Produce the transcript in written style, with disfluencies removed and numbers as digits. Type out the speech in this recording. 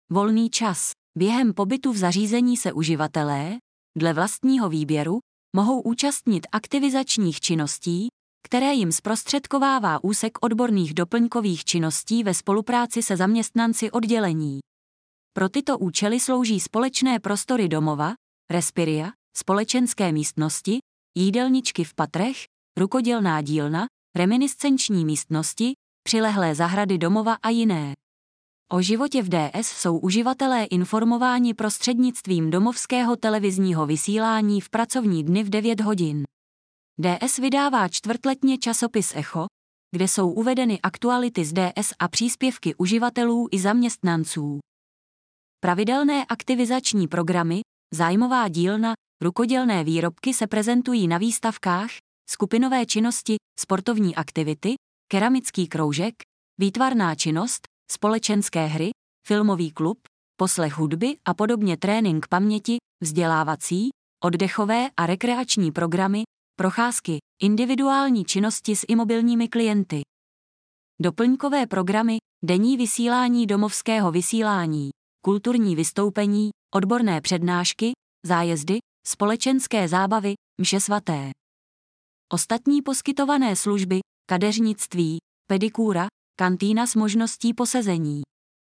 Volný čas. Během pobytu v zařízení se uživatelé, dle vlastního výběru, mohou účastnit aktivizačních činností, které jim zprostředkovává úsek odborných doplňkových činností ve spolupráci se zaměstnanci oddělení. Pro tyto účely slouží společné prostory domova, respiria, společenské místnosti, jídelničky v patrech, rukodělná dílna, reminiscenční místnosti, přilehlé zahrady domova a jiné. O životě v DS jsou uživatelé informováni prostřednictvím domovského televizního vysílání v pracovní dny v 9 hodin. DS vydává čtvrtletně časopis Echo, kde jsou uvedeny aktuality z DS a příspěvky uživatelů i zaměstnanců. Pravidelné aktivizační programy, zájmová dílna, rukodělné výrobky se prezentují na výstavkách, skupinové činnosti, sportovní aktivity, keramický kroužek, výtvarná činnost, společenské hry, filmový klub, poslech hudby a podobně trénink paměti, vzdělávací, oddechové a rekreační programy, procházky, individuální činnosti s imobilními klienty. Doplňkové programy, denní vysílání domovského vysílání, kulturní vystoupení, odborné přednášky, zájezdy, společenské zábavy, mše svaté. Ostatní poskytované služby, kadeřnictví, pedikúra, kantýna s možností posezení.